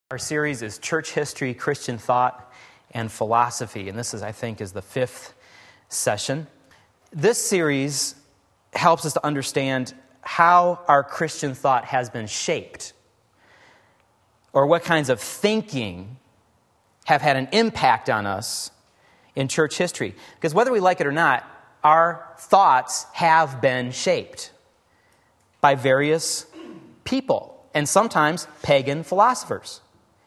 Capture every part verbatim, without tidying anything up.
Our series is Church History, Christian Thought, and Philosophy, and this is, I think, is the fifth session. This series helps us to understand how our Christian thought has been shaped, or what kinds of thinking have had an impact on us in church history. Because whether we like it or not, our thoughts have been shaped by various people, and sometimes pagan philosophers.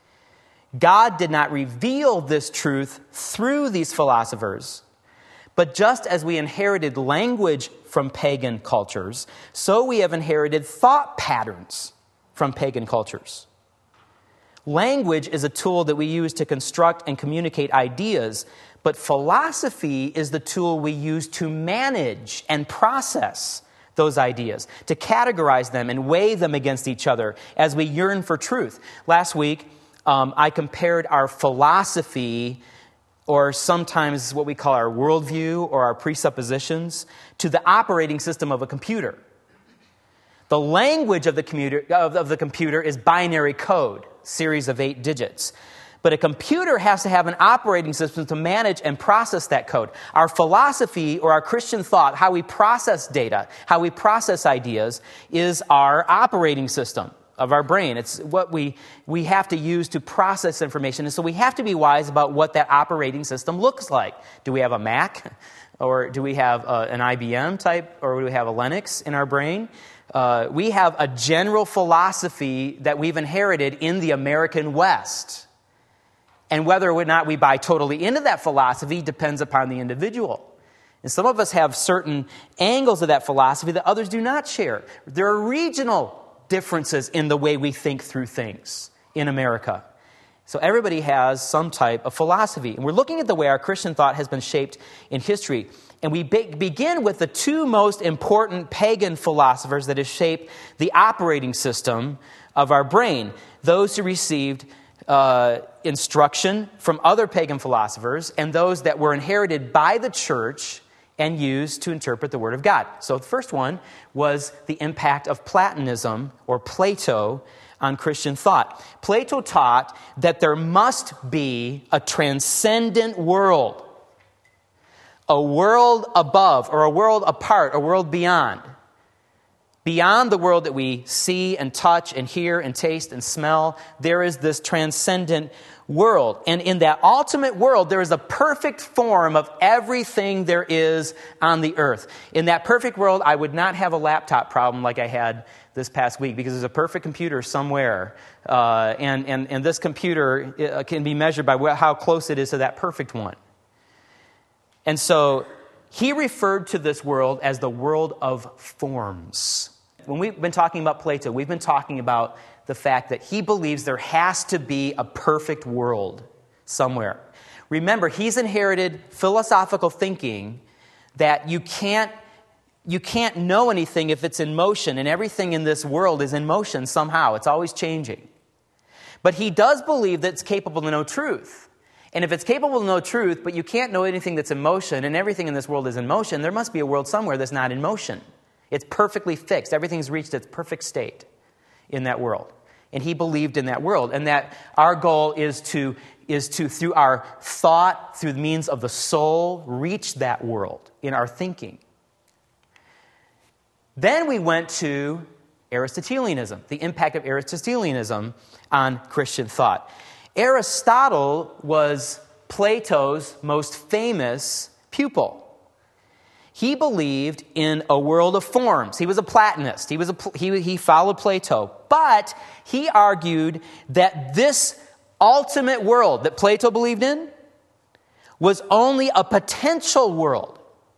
God did not reveal this truth through these philosophers, but just as we inherited language from pagan cultures, so we have inherited thought patterns from pagan cultures. Language is a tool that we use to construct and communicate ideas, but philosophy is the tool we use to manage and process those ideas, to categorize them and weigh them against each other as we yearn for truth. Last week, Um, I compared our philosophy, or sometimes what we call our worldview or our presuppositions, to the operating system of a computer. The language of the computer, of, of the computer is binary code, series of eight digits. But a computer has to have an operating system to manage and process that code. Our philosophy or our Christian thought, how we process data, how we process ideas, is our operating system of our brain. It's what we we have to use to process information. And so we have to be wise about what that operating system looks like. Do we have a Mac? Or do we have uh, an I B M type? Or do we have a Linux in our brain? Uh, we have a general philosophy that we've inherited in the American West. And whether or not we buy totally into that philosophy depends upon the individual. And some of us have certain angles of that philosophy that others do not share. There are regional differences in the way we think through things in America. So everybody has some type of philosophy. And we're looking at the way our Christian thought has been shaped in history. And we be- begin with the two most important pagan philosophers that have shaped the operating system of our brain. Those who received uh, instruction from other pagan philosophers, and those that were inherited by the church and used to interpret the Word of God. So the first one was the impact of Platonism, or Plato, on Christian thought. Plato taught that there must be a transcendent world, a world above, or a world apart, a world beyond. Beyond the world that we see and touch and hear and taste and smell, there is this transcendent world. And in that ultimate world, there is a perfect form of everything there is on the earth. In that perfect world, I would not have a laptop problem like I had this past week, because there's a perfect computer somewhere. Uh, and, and, and this computer uh, can be measured by wh- how close it is to that perfect one. And so he referred to this world as the world of forms. When we've been talking about Plato, we've been talking about the fact that he believes there has to be a perfect world somewhere. Remember, he's inherited philosophical thinking that you can't you can't know anything if it's in motion, and everything in this world is in motion somehow. It's always changing. But he does believe that it's capable to know truth. And if it's capable to know truth, but you can't know anything that's in motion, and everything in this world is in motion, there must be a world somewhere that's not in motion. It's perfectly fixed. Everything's reached its perfect state in that world. And he believed in that world. And that our goal is to, is to, through our thought, through the means of the soul, reach that world in our thinking. Then we went to Aristotelianism, the impact of Aristotelianism on Christian thought. Aristotle was Plato's most famous pupil. He believed in a world of forms. He was a Platonist. He was a, he, he followed Plato. But he argued that this ultimate world that Plato believed in was only a potential world.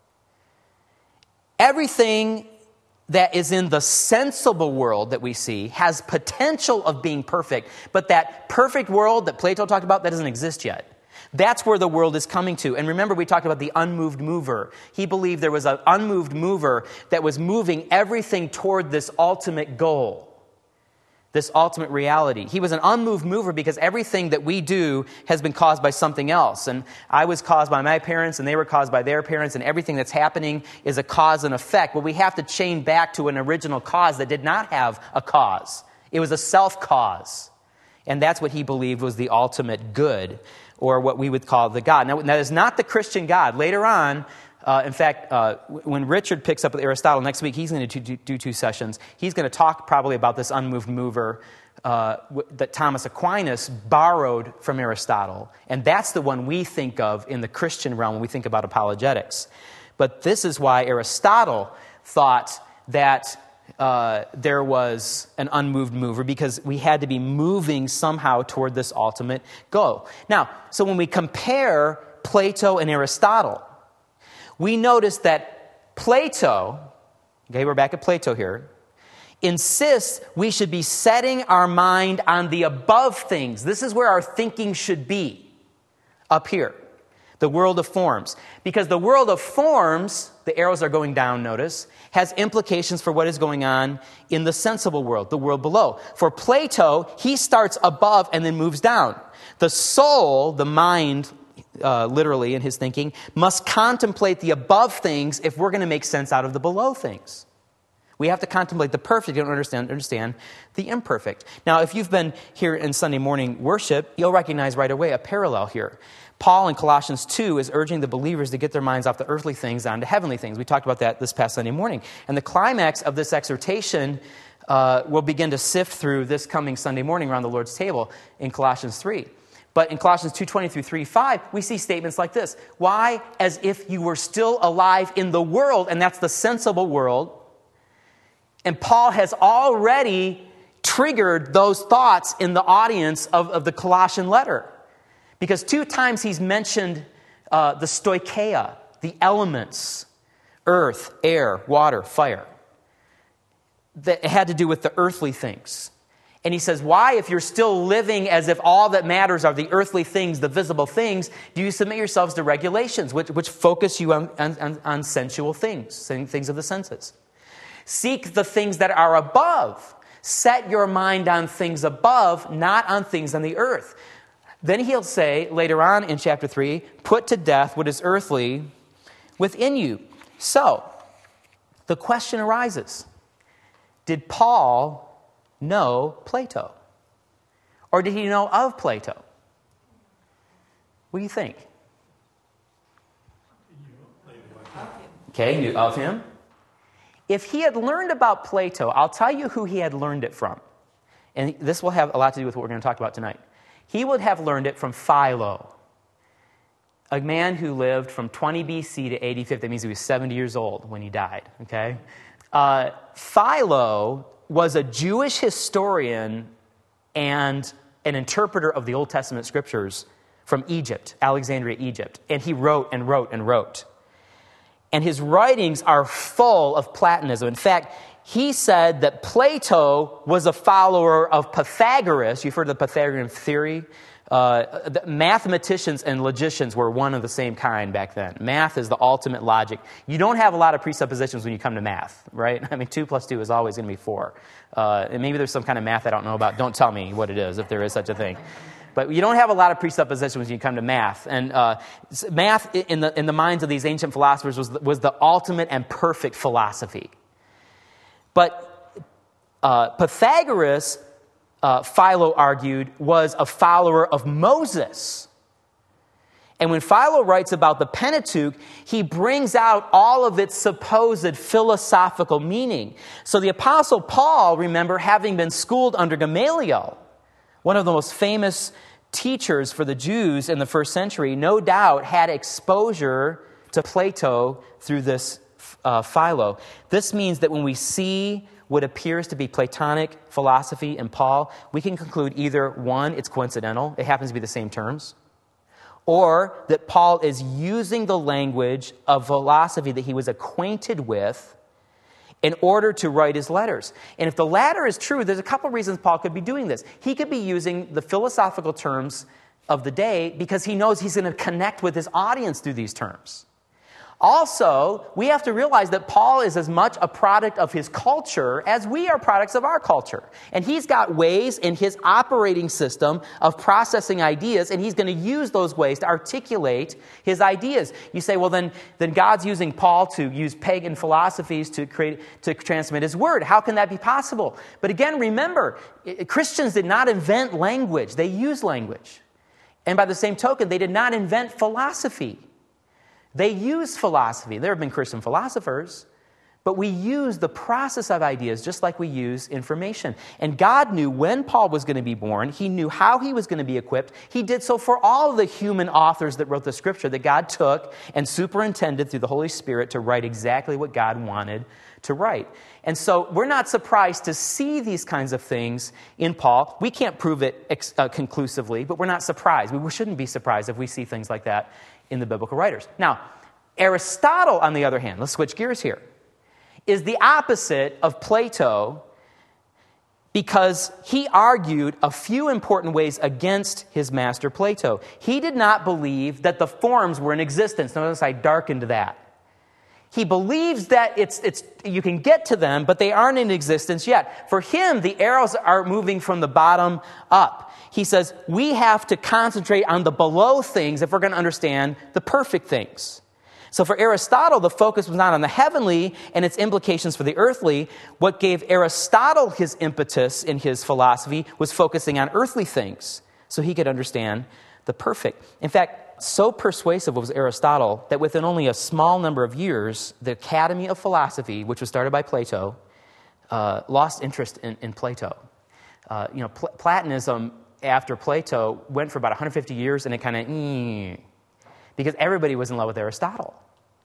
Everything that is in the sensible world that we see has potential of being perfect, but that perfect world that Plato talked about, that doesn't exist yet. That's where the world is coming to. And remember, we talked about the unmoved mover. He believed there was an unmoved mover that was moving everything toward this ultimate goal, this ultimate reality. He was an unmoved mover because everything that we do has been caused by something else. And I was caused by my parents, and they were caused by their parents, and everything that's happening is a cause and effect. Well, we have to chain back to an original cause that did not have a cause. It was a self-cause. And that's what he believed was the ultimate good, or what we would call the God. Now, that is not the Christian God. Later on, uh, in fact, uh, when Richard picks up with Aristotle next week, he's going to do, do two sessions. He's going to talk probably about this unmoved mover uh, that Thomas Aquinas borrowed from Aristotle. And that's the one we think of in the Christian realm when we think about apologetics. But this is why Aristotle thought that Uh, there was an unmoved mover, because we had to be moving somehow toward this ultimate goal. Now, so when we compare Plato and Aristotle, we notice that Plato, okay, we're back at Plato here, insists we should be setting our mind on the above things. This is where our thinking should be, up here. The world of forms. Because the world of forms, the arrows are going down, notice, has implications for what is going on in the sensible world, the world below. For Plato, he starts above and then moves down. The soul, the mind, uh, literally in his thinking, must contemplate the above things if we're going to make sense out of the below things. We have to contemplate the perfect and understand, understand the imperfect. Now, if you've been here in Sunday morning worship, you'll recognize right away a parallel here. Paul in Colossians two is urging the believers to get their minds off the earthly things onto heavenly things. We talked about that this past Sunday morning. And the climax of this exhortation uh, will begin to sift through this coming Sunday morning around the Lord's table in Colossians three. But in Colossians two twenty through three five, we see statements like this. Why? As if you were still alive in the world, and that's the sensible world. And Paul has already triggered those thoughts in the audience of, of the Colossian letter. Because two times he's mentioned uh, the stoicheia, the elements, earth, air, water, fire. That had to do with the earthly things. And he says, why, if you're still living as if all that matters are the earthly things, the visible things, do you submit yourselves to regulations which, which focus you on, on, on sensual things, things of the senses? Seek the things that are above. Set your mind on things above, not on things on the earth. Then he'll say, later on in chapter three, put to death what is earthly within you. So, the question arises, did Paul know Plato? Or did he know of Plato? What do you think? Okay, knew of him. If he had learned about Plato, I'll tell you who he had learned it from. And this will have a lot to do with what we're going to talk about tonight. He would have learned it from Philo, a man who lived from twenty B C to eighty-five. That means he was seventy years old when he died, okay? Uh, Philo was a Jewish historian and an interpreter of the Old Testament scriptures from Egypt, Alexandria, Egypt. And he wrote and wrote and wrote. And his writings are full of Platonism. In fact, he said that Plato was a follower of Pythagoras. You've heard of the Pythagorean theory? Uh, the mathematicians and logicians were one of the same kind back then. Math is the ultimate logic. You don't have a lot of presuppositions when you come to math, right? I mean, two plus two is always going to be four. Uh, and maybe there's some kind of math I don't know about. Don't tell me what it is, if there is such a thing. But you don't have a lot of presuppositions when you come to math. And uh, math, in the in the minds of these ancient philosophers, was the, was the ultimate and perfect philosophy. But uh, Pythagoras, uh, Philo argued, was a follower of Moses. And when Philo writes about the Pentateuch, he brings out all of its supposed philosophical meaning. So the Apostle Paul, remember, having been schooled under Gamaliel, one of the most famous teachers for the Jews in the first century, no doubt had exposure to Plato through this uh, Philo. This means that when we see what appears to be Platonic philosophy in Paul, we can conclude either, one, it's coincidental, it happens to be the same terms, or that Paul is using the language of philosophy that he was acquainted with in order to write his letters. And if the latter is true, there's a couple reasons Paul could be doing this. He could be using the philosophical terms of the day because he knows he's going to connect with his audience through these terms. Also, we have to realize that Paul is as much a product of his culture as we are products of our culture. And he's got ways in his operating system of processing ideas, and he's going to use those ways to articulate his ideas. You say, well, then, then God's using Paul to use pagan philosophies to create, to transmit his word. How can that be possible? But again, remember, Christians did not invent language. They used language. And by the same token, they did not invent philosophy. They use philosophy. There have been Christian philosophers, but we use the process of ideas just like we use information. And God knew when Paul was going to be born. He knew how he was going to be equipped. He did so for all of the human authors that wrote the Scripture that God took and superintended through the Holy Spirit to write exactly what God wanted to write. And so we're not surprised to see these kinds of things in Paul. We can't prove it ex- uh, conclusively, but we're not surprised. We shouldn't be surprised if we see things like that in the biblical writers. Now, Aristotle, on the other hand, let's switch gears here, is the opposite of Plato because he argued a few important ways against his master Plato. He did not believe that the forms were in existence. Notice I darkened that. He believes that it's it's you can get to them, but they aren't in existence yet. For him, the arrows are moving from the bottom up. He says, we have to concentrate on the below things if we're going to understand the perfect things. So for Aristotle, the focus was not on the heavenly and its implications for the earthly. What gave Aristotle his impetus in his philosophy was focusing on earthly things so he could understand the perfect. In fact, so persuasive was Aristotle that within only a small number of years, the Academy of Philosophy, which was started by Plato, uh, lost interest in, in Plato. Uh, you know, Pl- Platonism after Plato went for about one hundred fifty years, and it kind of, mm, because everybody was in love with Aristotle.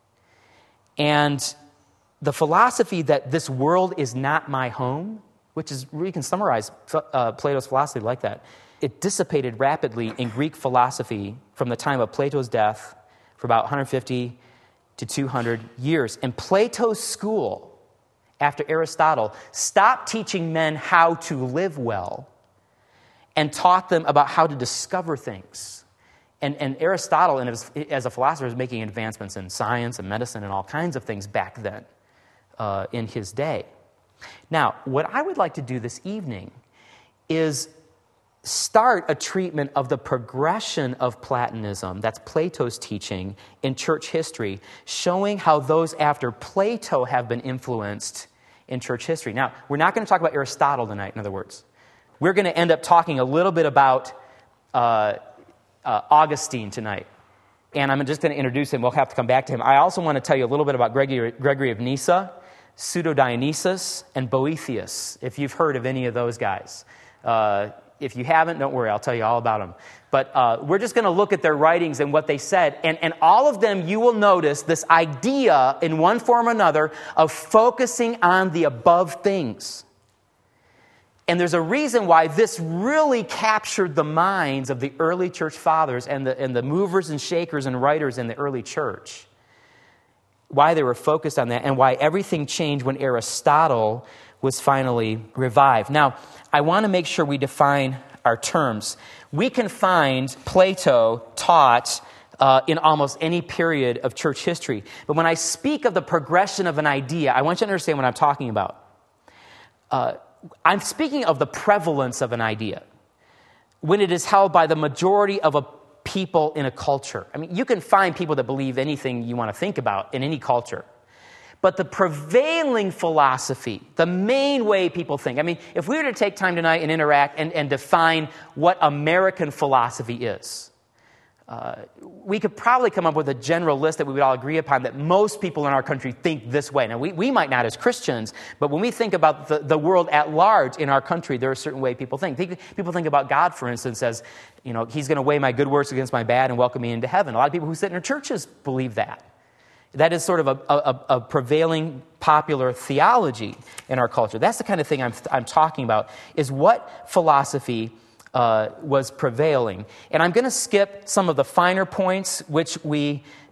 And the philosophy that this world is not my home, which is, we can summarize uh, Plato's philosophy like that, it dissipated rapidly in Greek philosophy from the time of Plato's death for about one hundred fifty to two hundred years. And Plato's school, after Aristotle, stopped teaching men how to live well and taught them about how to discover things. And, and Aristotle, and as, as a philosopher, was making advancements in science and medicine and all kinds of things back then uh, in his day. Now, what I would like to do this evening is start a treatment of the progression of Platonism, that's Plato's teaching, in church history, showing how those after Plato have been influenced in church history. Now, we're not going to talk about Aristotle tonight, in other words. We're going to end up talking a little bit about uh, uh, Augustine tonight. And I'm just going to introduce him. We'll have to come back to him. I also want to tell you a little bit about Gregory, Gregory of Nyssa, Pseudo-Dionysius, and Boethius, if you've heard of any of those guys. Uh, if you haven't, don't worry, I'll tell you all about them. But uh, we're just going to look at their writings and what they said. And, and all of them, you will notice this idea in one form or another of focusing on the above things. And there's a reason why this really captured the minds of the early church fathers and the, and the movers and shakers and writers in the early church. Why they were focused on that and why everything changed when Aristotle was finally revived. Now, I want to make sure we define our terms. We can find Plato taught uh, in almost any period of church history. But when I speak of the progression of an idea, I want you to understand what I'm talking about. Uh, I'm speaking of the prevalence of an idea when it is held by the majority of a people in a culture. I mean, you can find people that believe anything you want to think about in any culture. But the prevailing philosophy, the main way people think, I mean, if we were to take time tonight and interact and, and define what American philosophy is, uh, we could probably come up with a general list that we would all agree upon that most people in our country think this way. Now, we, we might not as Christians, but when we think about the, the world at large in our country, there are a certain way people think. People think about God, for instance, as, you know, he's going to weigh my good works against my bad and welcome me into heaven. A lot of people who sit in our churches believe that. That is sort of a, a, a prevailing popular theology in our culture. That's the kind of thing I'm, I'm talking about, is what philosophy uh, was prevailing. And I'm going to skip some of the finer points, which we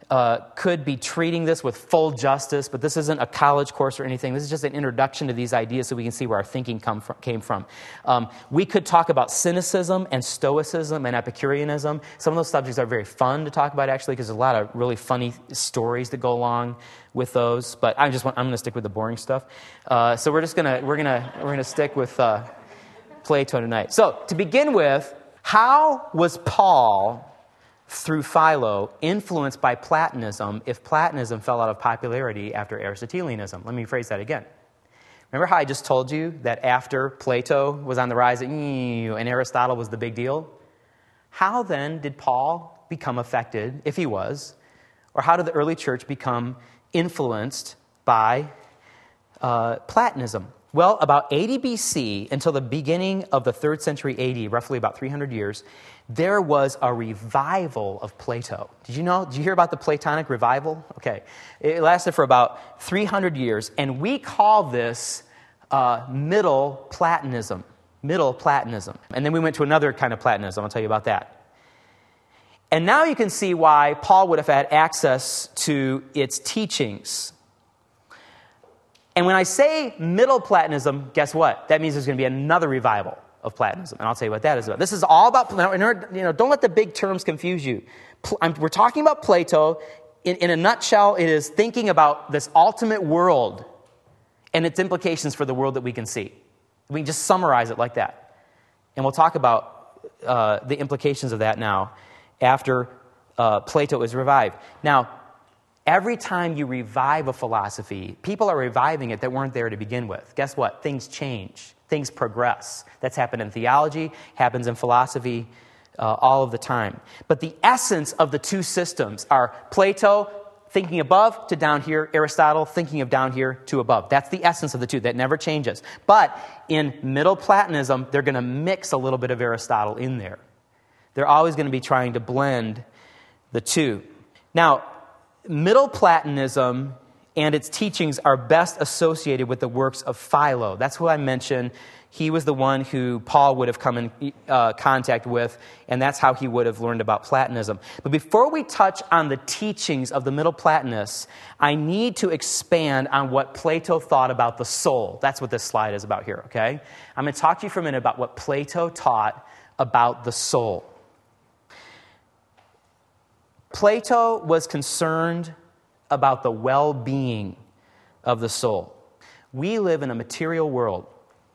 uh, could be treating this with full justice, but this isn't a college course or anything. This is just an introduction to these ideas so we can see where our thinking come from, came from. Um, we could talk about cynicism and stoicism and Epicureanism. Some of those subjects are very fun to talk about, actually, because there's a lot of really funny stories that go along with those. But I just want, I'm going to stick with the boring stuff. Uh, so we're just going to we're going to we're going to stick with uh, Plato tonight. So to begin with, how was Paul, through Philo, influenced by Platonism if Platonism fell out of popularity after Aristotelianism? Let me phrase that again. Remember how I just told you that after Plato was on the rise and Aristotle was the big deal? How then did Paul become affected, if he was, or how did the early church become influenced by uh, Platonism? Well, about eighty B C until the beginning of the third century A D, roughly about three hundred years, there was a revival of Plato. Did you know? Did you hear about the Platonic revival? Okay. It lasted for about three hundred years, and we call this uh, Middle Platonism. Middle Platonism. And then we went to another kind of Platonism. I'll tell you about that. And now you can see why Paul would have had access to its teachings. And when I say Middle Platonism, guess what? That means there's going to be another revival of Platonism, and I'll tell you what that is about. This is all about, you know, don't let the big terms confuse you. We're talking about Plato. In, in a nutshell, it is thinking about this ultimate world and its implications for the world that we can see. We can just summarize it like that. And we'll talk about uh, the implications of that now after uh, Plato is revived. Now, every time you revive a philosophy, people are reviving it that weren't there to begin with. Guess what? Things change. Things progress. That's happened in theology, happens in philosophy uh, all of the time. But the essence of the two systems are Plato thinking above to down here, Aristotle thinking of down here to above. That's the essence of the two. That never changes. But in Middle Platonism, they're going to mix a little bit of Aristotle in there. They're always going to be trying to blend the two. Now, Middle Platonism and its teachings are best associated with the works of Philo. That's who I mentioned. He was the one who Paul would have come in uh, contact with, and that's how he would have learned about Platonism. But before we touch on the teachings of the Middle Platonists, I need to expand on what Plato thought about the soul. That's what this slide is about here, okay? I'm going to talk to you for a minute about what Plato taught about the soul. Plato was concerned about the well-being of the soul. We live in a material world.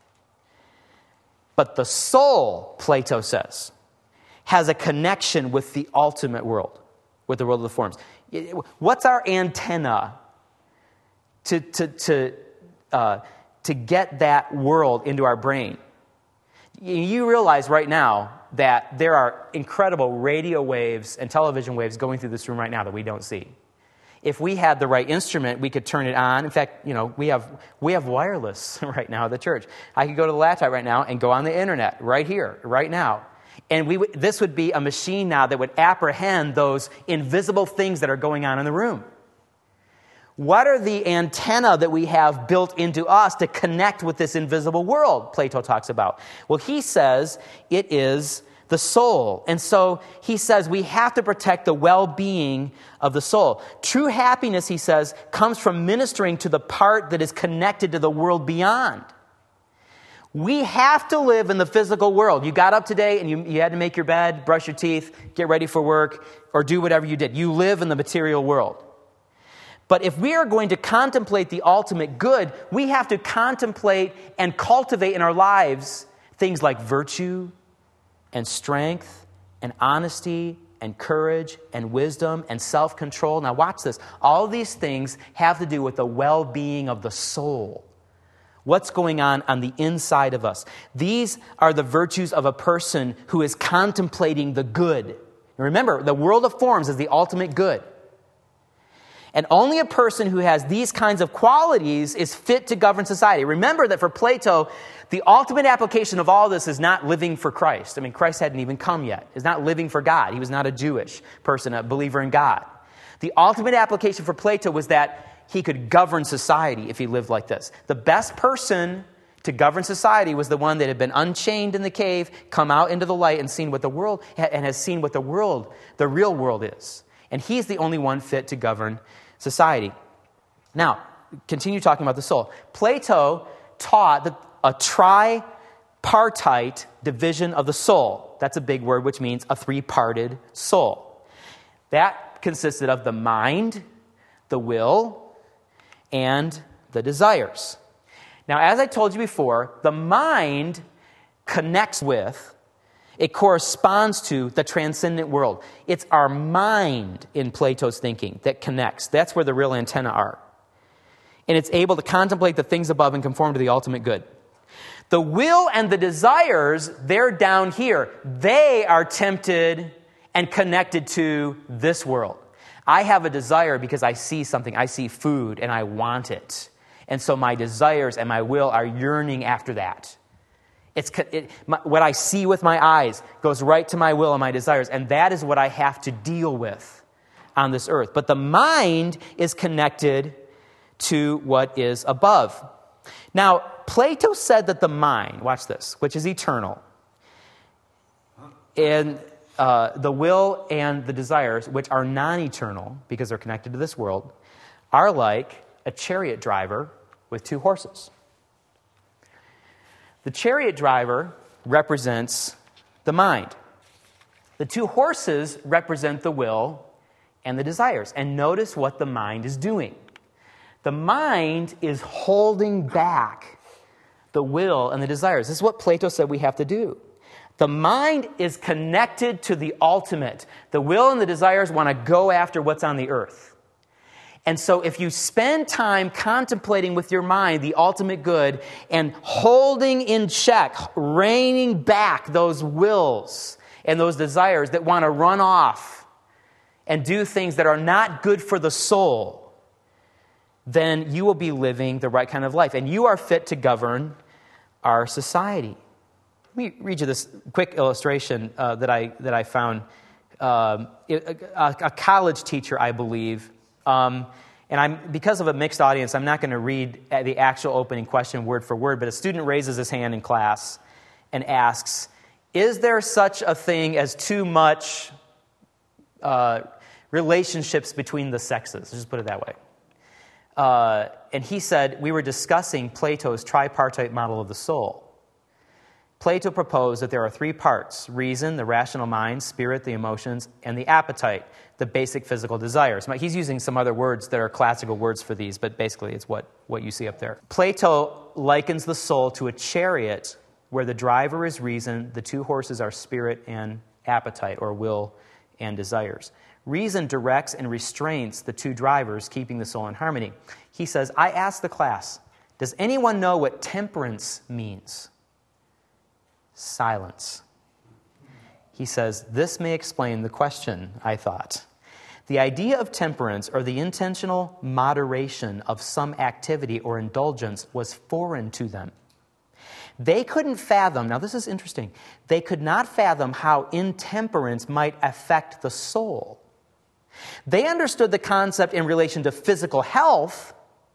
But the soul, Plato says, has a connection with the ultimate world, with the world of the forms. What's our antenna to, to, to, uh, to get that world into our brain? You realize right now that there are incredible radio waves and television waves going through this room right now that we don't see. If we had the right instrument, we could turn it on. In fact, you know, we have we have wireless right now at the church. I could go to the laptop right now and go on the internet right here, right now. And we w- this would be a machine now that would apprehend those invisible things that are going on in the room. What are the antenna that we have built into us to connect with this invisible world Plato talks about? Well, he says it is the soul. And so he says we have to protect the well-being of the soul. True happiness, he says, comes from ministering to the part that is connected to the world beyond. We have to live in the physical world. You got up today and you, you had to make your bed, brush your teeth, get ready for work, or do whatever you did. You live in the material world. But if we are going to contemplate the ultimate good, we have to contemplate and cultivate in our lives things like virtue and strength and honesty and courage and wisdom and self-control. Now watch this. All of these things have to do with the well-being of the soul. What's going on on the inside of us? These are the virtues of a person who is contemplating the good. And remember, the world of forms is the ultimate good. And only a person who has these kinds of qualities is fit to govern society. Remember that for Plato, the ultimate application of all this is not living for Christ. I mean, Christ hadn't even come yet. It's not living for God. He was not a Jewish person, a believer in God. The ultimate application for Plato was that he could govern society if he lived like this. The best person to govern society was the one that had been unchained in the cave, come out into the light and seen what the world, and has seen what the world, the real world is. And he's the only one fit to govern society. Now, continue talking about the soul. Plato taught that a tripartite division of the soul. That's a big word, which means a three-parted soul. That consisted of the mind, the will, and the desires. Now, as I told you before, the mind connects with, it corresponds to the transcendent world. It's our mind in Plato's thinking that connects. That's where the real antenna are. And it's able to contemplate the things above and conform to the ultimate good. The will and the desires, they're down here. They are tempted and connected to this world. I have a desire because I see something. I see food and I want it. And so my desires and my will are yearning after that. It's it, my, what I see with my eyes goes right to my will and my desires. And that is what I have to deal with on this earth. But the mind is connected to what is above. Now, Plato said that the mind, watch this, which is eternal, and uh, the will and the desires, which are non-eternal because they're connected to this world, are like a chariot driver with two horses. The chariot driver represents the mind. The two horses represent the will and the desires. And notice what the mind is doing. The mind is holding back the will and the desires. This is what Plato said we have to do. The mind is connected to the ultimate. The will and the desires want to go after what's on the earth. And so if you spend time contemplating with your mind the ultimate good and holding in check, reining back those wills and those desires that want to run off and do things that are not good for the soul, then you will be living the right kind of life. And you are fit to govern our society. Let me read you this quick illustration uh, that I that I found. Um, a, a college teacher, I believe, um, and I'm because of a mixed audience, I'm not going to read the actual opening question word for word, but a student raises his hand in class and asks, is there such a thing as too much uh, relationships between the sexes? Let's just put it that way. Uh, and he said, we were discussing Plato's tripartite model of the soul. Plato proposed that there are three parts: reason, the rational mind; spirit, the emotions; and the appetite, the basic physical desires. He's using some other words that are classical words for these, but basically it's what, what you see up there. Plato likens the soul to a chariot where the driver is reason, the two horses are spirit and appetite, or will and desires. Reason directs and restrains the two drivers, keeping the soul in harmony. He says, I asked the class, does anyone know what temperance means? Silence. He says, this may explain the question, I thought. The idea of temperance, or the intentional moderation of some activity or indulgence, was foreign to them. They couldn't fathom, now this is interesting, they could not fathom how intemperance might affect the soul. They understood the concept in relation to physical health,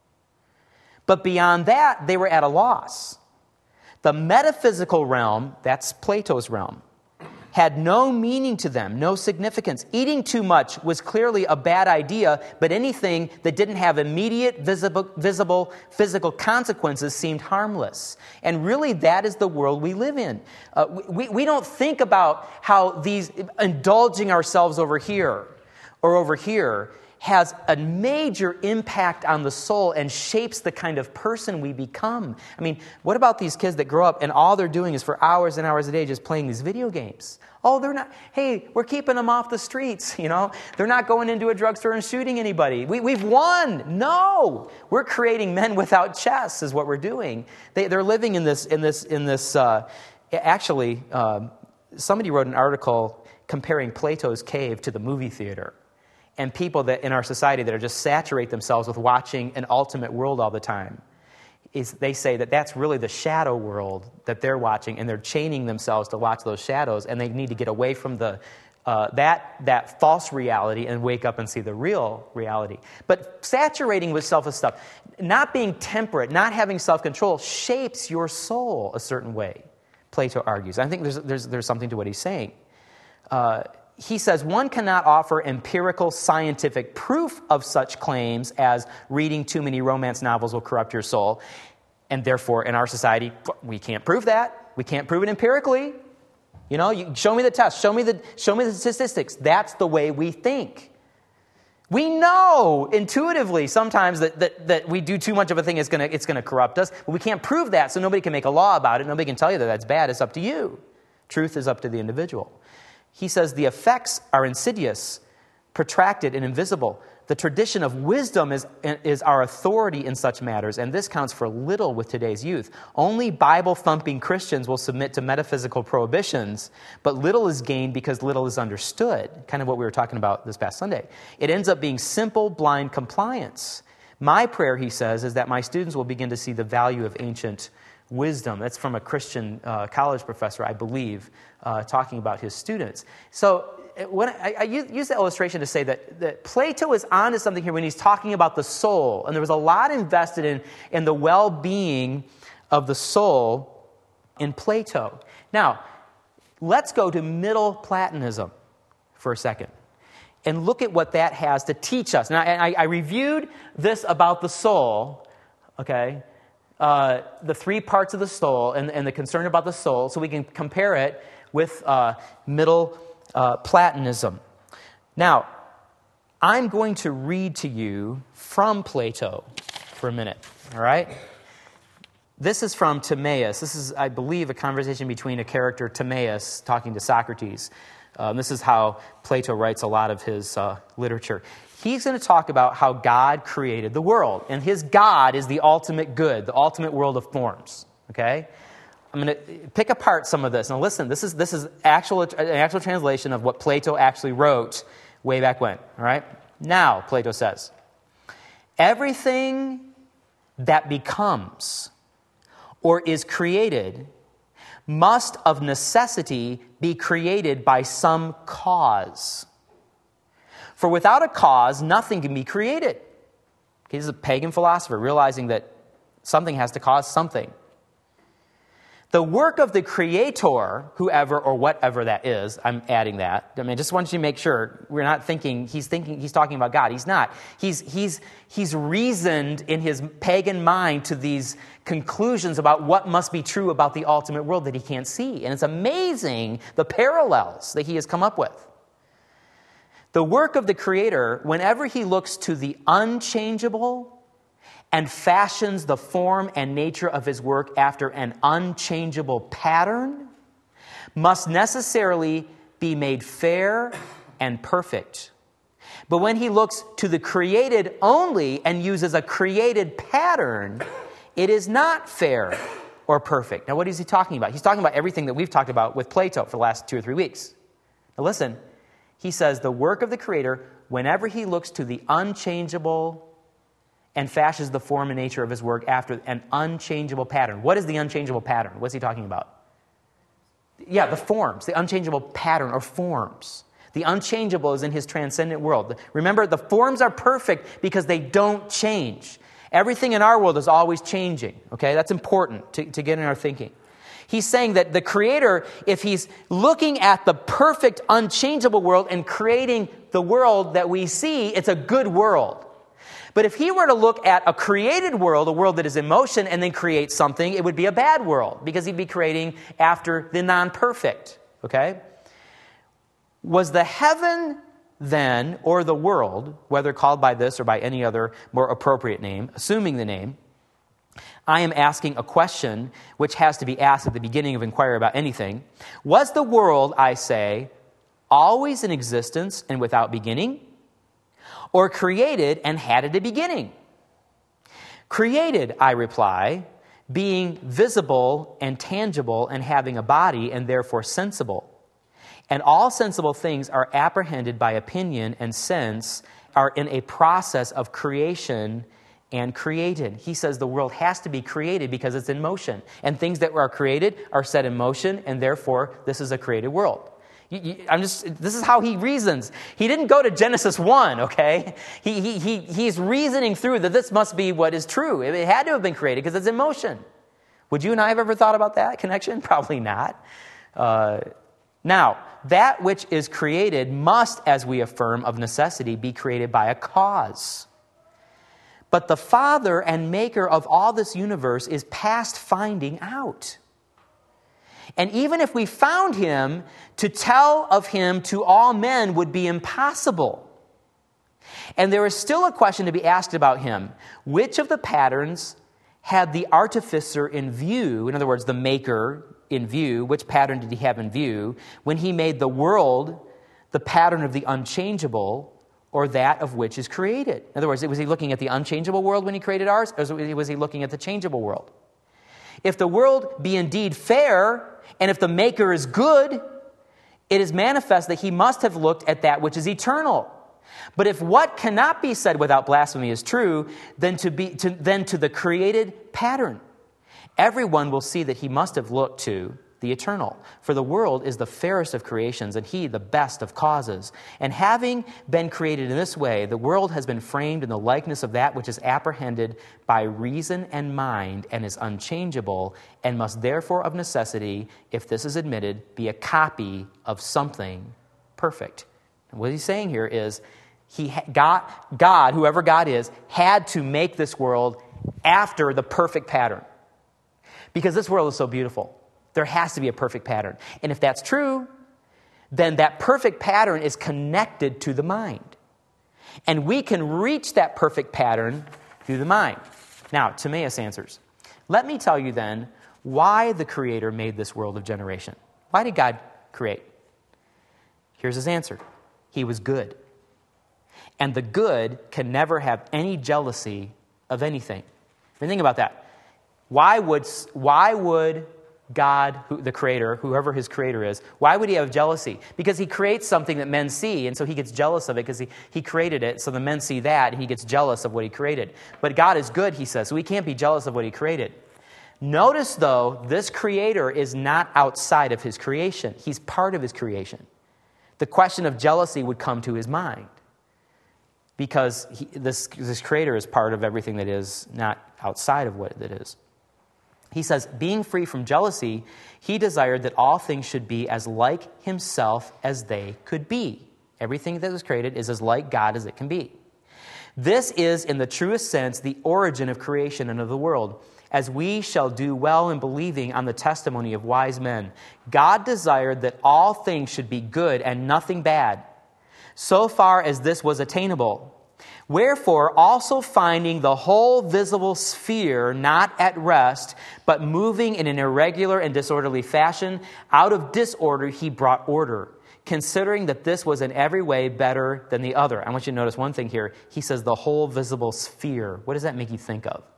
but beyond that, they were at a loss. The metaphysical realm, that's Plato's realm, had no meaning to them, no significance. Eating too much was clearly a bad idea, but anything that didn't have immediate, visible, visible physical consequences seemed harmless. And really, that is the world we live in. Uh, we, we don't think about how these indulging ourselves over here or over here has a major impact on the soul and shapes the kind of person we become. I mean, what about these kids that grow up and all they're doing is for hours and hours a day just playing these video games? Oh, they're not, hey, we're keeping them off the streets, you know? They're not going into a drugstore and shooting anybody. We, we've won. No! We're creating men without chests is what we're doing. They, they're living in this, in this, in this, uh, actually, uh, somebody wrote an article comparing Plato's cave to the movie theater. And people that in our society that are just saturate themselves with watching an ultimate world all the time, is they say that that's really the shadow world that they're watching, and they're chaining themselves to watch those shadows, and they need to get away from the uh, that that false reality and wake up and see the real reality. But saturating with selfish stuff, not being temperate, not having self-control, shapes your soul a certain way. Plato argues. I think there's there's there's something to what he's saying. Uh, he says one cannot offer empirical scientific proof of such claims as reading too many romance novels will corrupt your soul. And therefore, in our society, we can't prove that. We can't prove it empirically. You know, you, show me the test. Show me the, show me the statistics. That's the way we think. We know intuitively sometimes that, that, that we do too much of a thing, it's going to it's gonna corrupt us. But we can't prove that, so nobody can make a law about it. Nobody can tell you that that's bad. It's up to you. Truth is up to the individual. He says the effects are insidious, protracted, and invisible. The tradition of wisdom is, is our authority in such matters, and this counts for little with today's youth. Only Bible-thumping Christians will submit to metaphysical prohibitions, but little is gained because little is understood, kind of what we were talking about this past Sunday. It ends up being simple, blind compliance. My prayer, he says, is that my students will begin to see the value of ancient wisdom. That's from a Christian uh, college professor, I believe, uh, talking about his students. So when I, I use the illustration to say that, that Plato is onto something here when he's talking about the soul. And there was a lot invested in, in the well-being of the soul in Plato. Now, let's go to Middle Platonism for a second and look at what that has to teach us. Now, I, I reviewed this about the soul, okay, uh, the three parts of the soul and, and the concern about the soul, so we can compare it with uh, Middle uh, Platonism. Now, I'm going to read to you from Plato for a minute, all right? This is from Timaeus. This is, I believe, a conversation between a character, Timaeus, talking to Socrates. Um, this is how Plato writes a lot of his uh, literature. He's going to talk about how God created the world. And his God is the ultimate good, the ultimate world of forms. Okay? I'm going to pick apart some of this. Now listen, this is this is actual an actual translation of what Plato actually wrote way back when. All right? Now, Plato says, everything that becomes or is created must of necessity be created by some cause. For without a cause, nothing can be created. Okay, he's a pagan philosopher, realizing that something has to cause something. The work of the creator, whoever or whatever that is, I'm adding that. I mean, I just want you to make sure we're not thinking he's thinking he's talking about God. He's not. He's he's he's reasoned in his pagan mind to these conclusions about what must be true about the ultimate world that he can't see. And it's amazing the parallels that he has come up with. The work of the creator, whenever he looks to the unchangeable and fashions the form and nature of his work after an unchangeable pattern, must necessarily be made fair and perfect. But when he looks to the created only and uses a created pattern, it is not fair or perfect. Now, what is he talking about? He's talking about everything that we've talked about with Plato for the last two or three weeks. Now, listen. He says the work of the creator, whenever he looks to the unchangeable and fashions the form and nature of his work after an unchangeable pattern. What is the unchangeable pattern? What's he talking about? Yeah, the forms, the unchangeable pattern or forms. The unchangeable is in his transcendent world. Remember, the forms are perfect because they don't change. Everything in our world is always changing. Okay, that's important to, to get in our thinking. He's saying that the creator, if he's looking at the perfect, unchangeable world and creating the world that we see, it's a good world. But if he were to look at a created world, a world that is in motion, and then create something, it would be a bad world because he'd be creating after the non-perfect. Okay? Was the heaven then, or the world, whether called by this or by any other more appropriate name, assuming the name, I am asking a question which has to be asked at the beginning of inquiry about anything. Was the world, I say, always in existence and without beginning? Or created and had it a beginning? Created, I reply, being visible and tangible and having a body and therefore sensible. And all sensible things are apprehended by opinion and sense, are in a process of creation and created. He says the world has to be created because it's in motion. And things that are created are set in motion, and therefore this is a created world. You, you, I'm just. This is how he reasons. He didn't go to Genesis one, okay? He, he, he, he's reasoning through that this must be what is true. It had to have been created because it's in motion. Would you and I have ever thought about that connection? Probably not. Uh, Now, that which is created must, as we affirm, of necessity, be created by a cause. But the Father and maker of all this universe is past finding out. And even if we found him, to tell of him to all men would be impossible. And there is still a question to be asked about him. Which of the patterns had the artificer in view, in other words, the maker in view, which pattern did he have in view, when he made the world the pattern of the unchangeable, or that of which is created? In other words, was he looking at the unchangeable world when he created ours, or was he looking at the changeable world? If the world be indeed fair, and if the maker is good, it is manifest that he must have looked at that which is eternal. But if what cannot be said without blasphemy is true, then to be to, then to the created pattern, everyone will see that he must have looked to the eternal. For the world is the fairest of creations, and he the best of causes. And having been created in this way, the world has been framed in the likeness of that which is apprehended by reason and mind, and is unchangeable, and must therefore of necessity, if this is admitted, be a copy of something perfect. And what he's saying here is, he God, God, whoever God is, had to make this world after the perfect pattern. Because this world is so beautiful. There has to be a perfect pattern. And if that's true, then that perfect pattern is connected to the mind. And we can reach that perfect pattern through the mind. Now, Timaeus answers, let me tell you then why the Creator made this world of generation. Why did God create? Here's his answer. He was good. And the good can never have any jealousy of anything. I mean, think about that. Why would, why would God, who, the creator, whoever his creator is, why would he have jealousy? Because he creates something that men see, and so he gets jealous of it because he, he created it, so the men see that, and he gets jealous of what he created. But God is good, he says, so he can't be jealous of what he created. Notice, though, this creator is not outside of his creation. He's part of his creation. The question of jealousy would come to his mind because he, this, this creator is part of everything that is, not outside of what it is. He says, being free from jealousy, he desired that all things should be as like himself as they could be. Everything that was created is as like God as it can be. This is, in the truest sense, the origin of creation and of the world, as we shall do well in believing on the testimony of wise men. God desired that all things should be good and nothing bad, so far as this was attainable. Wherefore, also finding the whole visible sphere not at rest, but moving in an irregular and disorderly fashion, out of disorder he brought order, considering that this was in every way better than the other. I want you to notice one thing here. He says the whole visible sphere. What does that make you think of?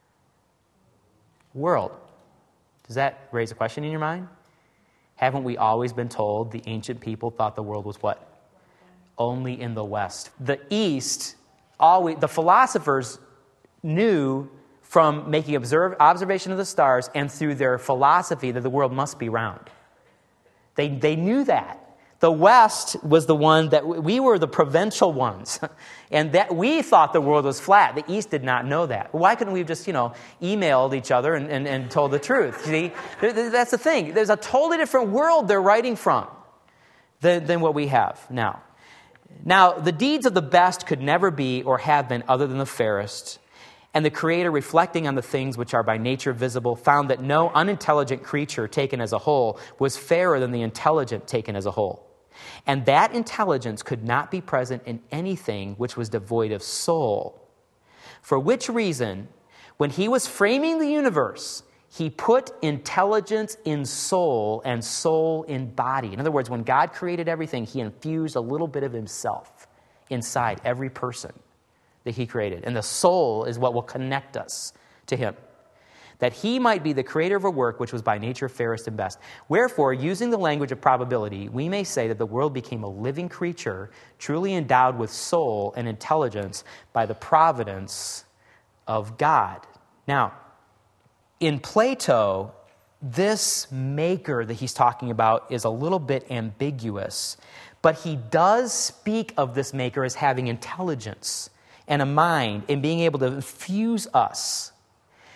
World. Does that raise a question in your mind? Haven't we always been told the ancient people thought the world was what? Only in the West. The East, always, the philosophers knew from making observe, observation of the stars and through their philosophy that the world must be round. They, they knew that. The West was the one that we were the provincial ones, and that we thought the world was flat. The East did not know that. Why couldn't we have just, you know, emailed each other and, and, and told the truth? See, that's the thing. There's a totally different world they're writing from than, than what we have now. Now, the deeds of the best could never be or have been other than the fairest. And the Creator, reflecting on the things which are by nature visible, found that no unintelligent creature taken as a whole was fairer than the intelligent taken as a whole. And that intelligence could not be present in anything which was devoid of soul. For which reason, when he was framing the universe, he put intelligence in soul and soul in body. In other words, when God created everything, he infused a little bit of himself inside every person that he created. And the soul is what will connect us to him, that he might be the creator of a work which was by nature fairest and best. Wherefore, using the language of probability, we may say that the world became a living creature, truly endowed with soul and intelligence by the providence of God. Now, in Plato, this maker that he's talking about is a little bit ambiguous, but he does speak of this maker as having intelligence and a mind and being able to infuse us.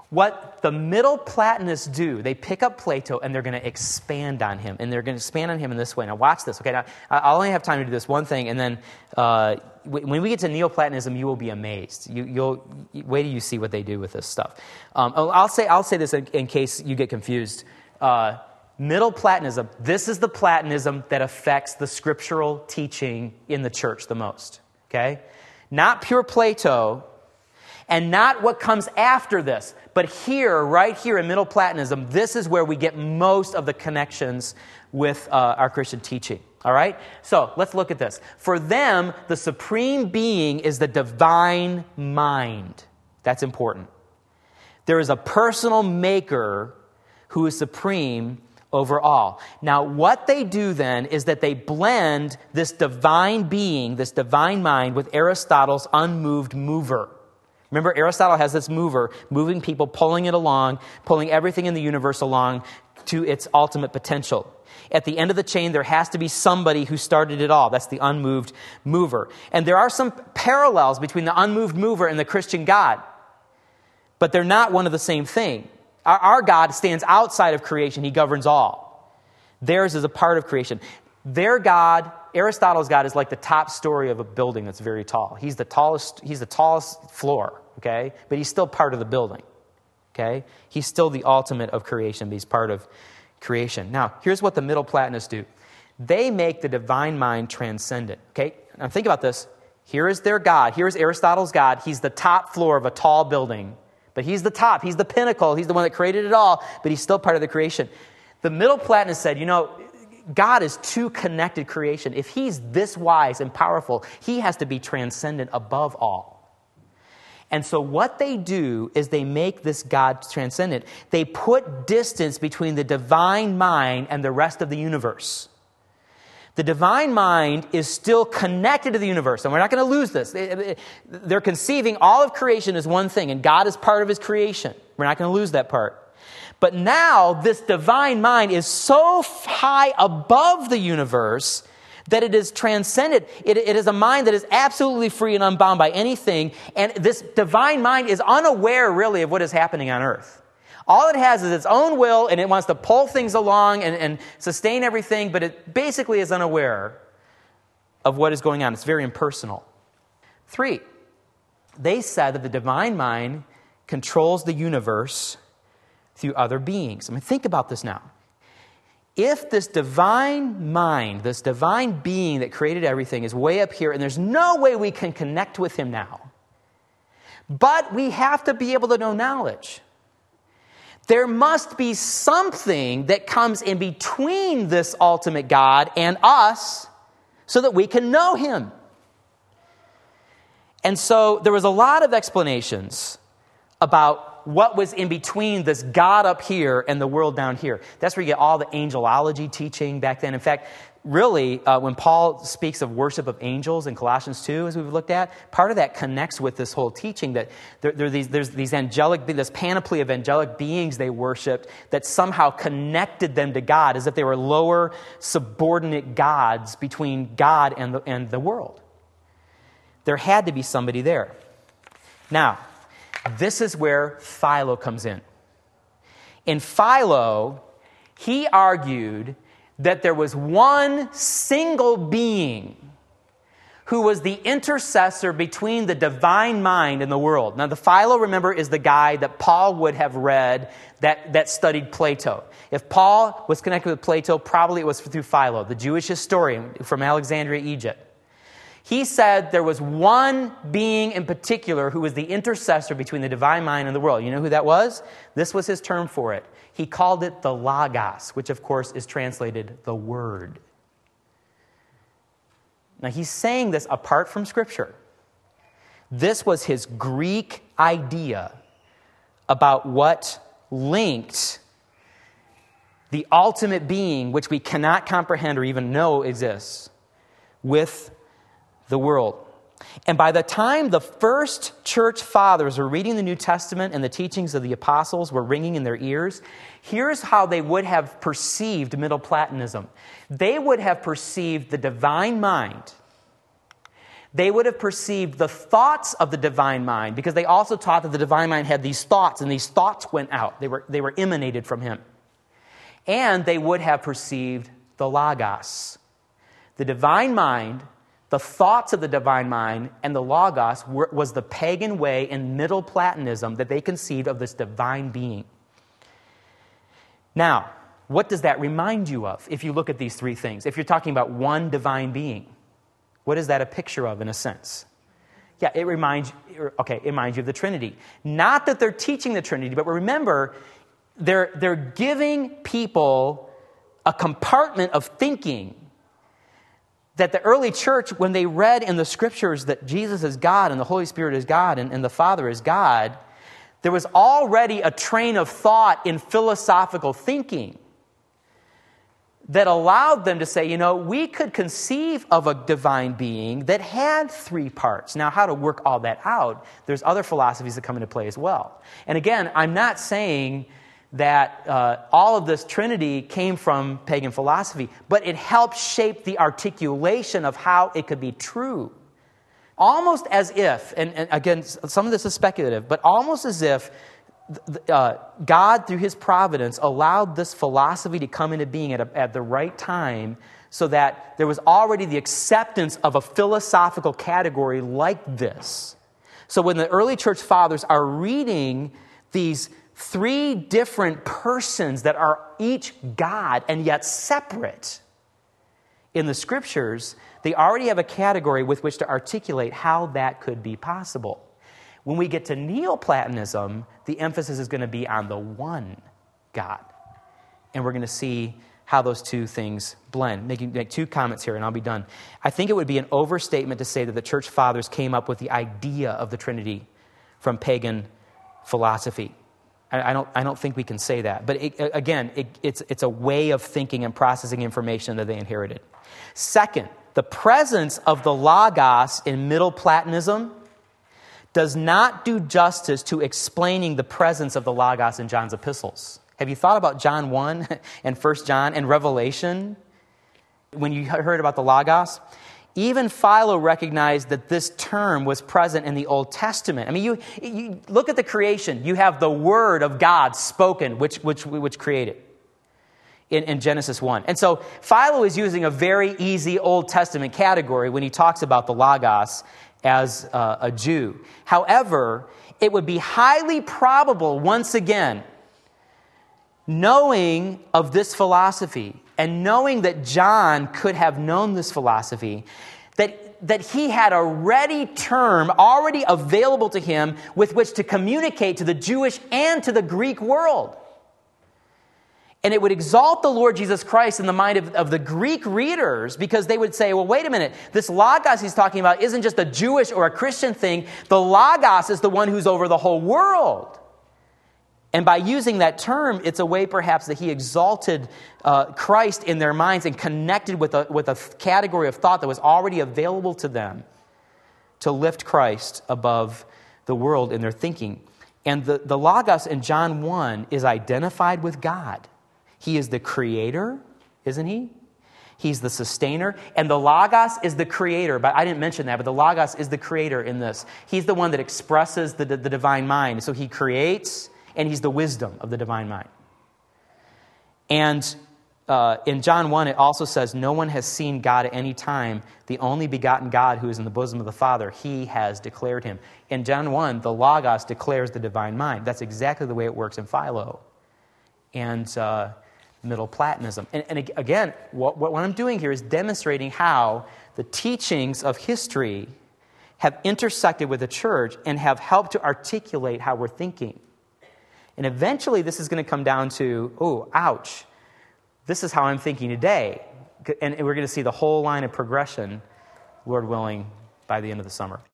What the Middle Platonists do, they pick up Plato and they're going to expand on him. And they're going to expand on him in this way. Now watch this. Okay, now I'll only have time to do this one thing. And then uh, when we get to Neoplatonism, you will be amazed. You, you'll wait till you see what they do with this stuff. Um, I'll say I'll say this in, in case you get confused. Uh, Middle Platonism, this is the Platonism that affects the scriptural teaching in the church the most. Okay? Not pure Plato, and not what comes after this. But here, right here in Middle Platonism, this is where we get most of the connections with uh, our Christian teaching. All right? So, let's look at this. For them, the supreme being is the divine mind. That's important. There is a personal maker who is supreme over all. Now, what they do then is that they blend this divine being, this divine mind, with Aristotle's unmoved mover. Remember, Aristotle has this mover, moving people, pulling it along, pulling everything in the universe along to its ultimate potential. At the end of the chain, there has to be somebody who started it all. That's the unmoved mover. And there are some parallels between the unmoved mover and the Christian God, but they're not one of the same thing. Our, our God stands outside of creation. He governs all. Theirs is a part of creation. Their God, Aristotle's God, is like the top story of a building that's very tall. He's the tallest, he's the tallest floor, okay? But he's still part of the building, okay? He's still the ultimate of creation, but he's part of creation. Now, here's what the Middle Platonists do. They make the divine mind transcendent, okay? Now, think about this. Here is their God. Here is Aristotle's God. He's the top floor of a tall building, but he's the top. He's the pinnacle. He's the one that created it all, but he's still part of the creation. The Middle Platonists said, you know, God is too connected creation. If he's this wise and powerful, he has to be transcendent above all. And so what they do is they make this God transcendent. They put distance between the divine mind and the rest of the universe. The divine mind is still connected to the universe, and we're not going to lose this. They're conceiving all of creation as one thing, and God is part of his creation. We're not going to lose that part. But now, this divine mind is so high above the universe that it is transcended. It, it is a mind that is absolutely free and unbound by anything. And this divine mind is unaware, really, of what is happening on earth. All it has is its own will, and it wants to pull things along and, and sustain everything, but it basically is unaware of what is going on. It's very impersonal. Three, they said that the divine mind controls the universe through other beings. I mean, think about this now. If this divine mind, this divine being that created everything is way up here, and there's no way we can connect with him now, but we have to be able to know knowledge. There must be something that comes in between this ultimate God and us so that we can know him. And so there was a lot of explanations about what was in between this God up here and the world down here. That's where you get all the angelology teaching back then. In fact, really, uh, when Paul speaks of worship of angels in Colossians two, as we've looked at, part of that connects with this whole teaching that there, there are these, there's these angelic, this panoply of angelic beings they worshipped that somehow connected them to God, as if they were lower subordinate gods between God and the, and the world. There had to be somebody there. Now, this is where Philo comes in. In Philo, he argued that there was one single being who was the intercessor between the divine mind and the world. Now, the Philo, remember, is the guy that Paul would have read that, that studied Plato. If Paul was connected with Plato, probably it was through Philo, the Jewish historian from Alexandria, Egypt. He said there was one being in particular who was the intercessor between the divine mind and the world. You know who that was? This was his term for it. He called it the Logos, which of course is translated the Word. Now he's saying this apart from Scripture. This was his Greek idea about what linked the ultimate being, which we cannot comprehend or even know exists, with the world. And by the time the first church fathers were reading the New Testament and the teachings of the apostles were ringing in their ears, here's how they would have perceived Middle Platonism. They would have perceived the divine mind, they would have perceived the thoughts of the divine mind, because they also taught that the divine mind had these thoughts, and these thoughts went out. They were, they were emanated from him. And they would have perceived the Logos. The divine mind, the thoughts of the divine mind, and the Logos were, was the pagan way in Middle Platonism that they conceived of this divine being. Now, what does that remind you of if you look at these three things? If you're talking about one divine being, what is that a picture of in a sense? Yeah, it reminds okay, it reminds you of the Trinity. Not that they're teaching the Trinity, but remember, they're, they're giving people a compartment of thinking that the early church, when they read in the scriptures that Jesus is God and the Holy Spirit is God and, and the Father is God, there was already a train of thought in philosophical thinking that allowed them to say, you know, we could conceive of a divine being that had three parts. Now, how to work all that out, there's other philosophies that come into play as well. And again, I'm not saying that uh, all of this Trinity came from pagan philosophy, but it helped shape the articulation of how it could be true. Almost as if, and, and again, some of this is speculative, but almost as if Uh, God, through his providence, allowed this philosophy to come into being at, a, at the right time so that there was already the acceptance of a philosophical category like this. So when the early church fathers are reading these three different persons that are each God and yet separate in the scriptures, they already have a category with which to articulate how that could be possible. When we get to Neoplatonism, the emphasis is going to be on the one God. And we're going to see how those two things blend. Making make two comments here, and I'll be done. I think it would be an overstatement to say that the church fathers came up with the idea of the Trinity from pagan philosophy. I, I don't, I don't think we can say that. But it, again, it, it's, it's a way of thinking and processing information that they inherited. Second, the presence of the Logos in Middle Platonism does not do justice to explaining the presence of the Logos in John's epistles. Have you thought about John one and First John and Revelation when you heard about the Logos? Even Philo recognized that this term was present in the Old Testament. I mean, you, you look at the creation. You have the Word of God spoken, which, which, which created in, in Genesis one. And so Philo is using a very easy Old Testament category when he talks about the Logos as uh, a Jew. However, it would be highly probable, once again, knowing of this philosophy and knowing that John could have known this philosophy, that, that he had a ready term already available to him with which to communicate to the Jewish and to the Greek world. And it would exalt the Lord Jesus Christ in the mind of, of the Greek readers, because they would say, well, wait a minute, this Logos he's talking about isn't just a Jewish or a Christian thing. The Logos is the one who's over the whole world. And by using that term, it's a way perhaps that he exalted uh, Christ in their minds and connected with a, with a category of thought that was already available to them to lift Christ above the world in their thinking. And the, the Logos in John one is identified with God. He is the creator, isn't he? He's the sustainer. And the Logos is the creator. But I didn't mention that, but the Logos is the creator in this. He's the one that expresses the, the, the divine mind. So he creates, and he's the wisdom of the divine mind. And uh, in John one, it also says, no one has seen God at any time. The only begotten God who is in the bosom of the Father, he has declared him. In John one, the Logos declares the divine mind. That's exactly the way it works in Philo and uh, Middle Platonism. And, and again, what, what I'm doing here is demonstrating how the teachings of history have intersected with the church and have helped to articulate how we're thinking. And eventually this is going to come down to, oh, ouch, this is how I'm thinking today. And we're going to see the whole line of progression, Lord willing, by the end of the summer.